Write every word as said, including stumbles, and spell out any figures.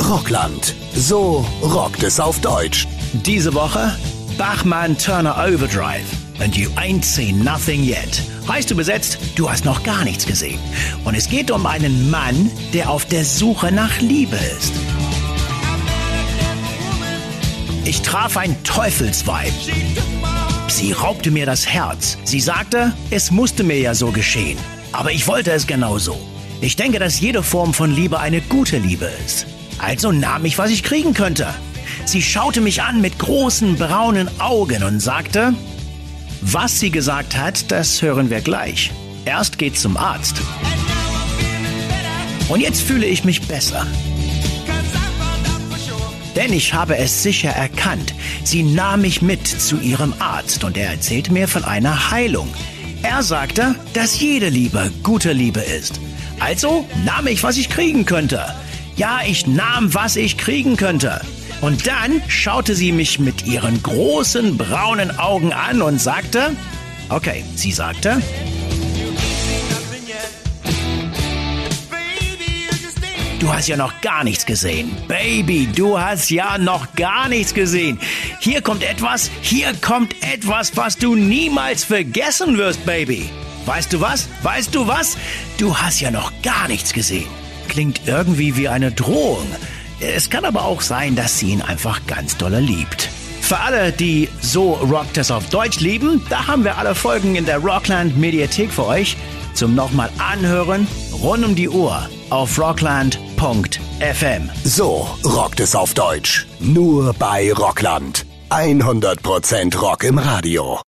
Rockland. So rockt es auf Deutsch. Diese Woche Bachmann Turner Overdrive. And you ain't seen nothing yet. Heißt übersetzt, du hast noch gar nichts gesehen. Und es geht um einen Mann, der auf der Suche nach Liebe ist. Ich traf ein Teufelsweib. Sie raubte mir das Herz. Sie sagte, es musste mir ja so geschehen. Aber ich wollte es genauso. Ich denke, dass jede Form von Liebe eine gute Liebe ist. Also nahm ich, was ich kriegen könnte. Sie schaute mich an mit großen braunen Augen und sagte, was sie gesagt hat, das hören wir gleich. Erst geht's zum Arzt. Und jetzt fühle ich mich besser. Denn ich habe es sicher erkannt. Sie nahm mich mit zu ihrem Arzt und er erzählte mir von einer Heilung. Er sagte, dass jede Liebe gute Liebe ist. Also nahm ich, was ich kriegen könnte. Ja, ich nahm, was ich kriegen könnte. Und dann schaute sie mich mit ihren großen braunen Augen an und sagte, okay, sie sagte, du hast ja noch gar nichts gesehen. Baby, du hast ja noch gar nichts gesehen. Hier kommt etwas, hier kommt etwas, was du niemals vergessen wirst, Baby. Weißt du was? Weißt du was? Du hast ja noch gar nichts gesehen. Klingt irgendwie wie eine Drohung. Es kann aber auch sein, dass sie ihn einfach ganz dolle liebt. Für alle, die So rockt es auf Deutsch lieben, da haben wir alle Folgen in der Rockland Mediathek für euch zum nochmal anhören, rund um die Uhr auf rockland punkt f m. So rockt es auf Deutsch. Nur bei Rockland. hundert Prozent Rock im Radio.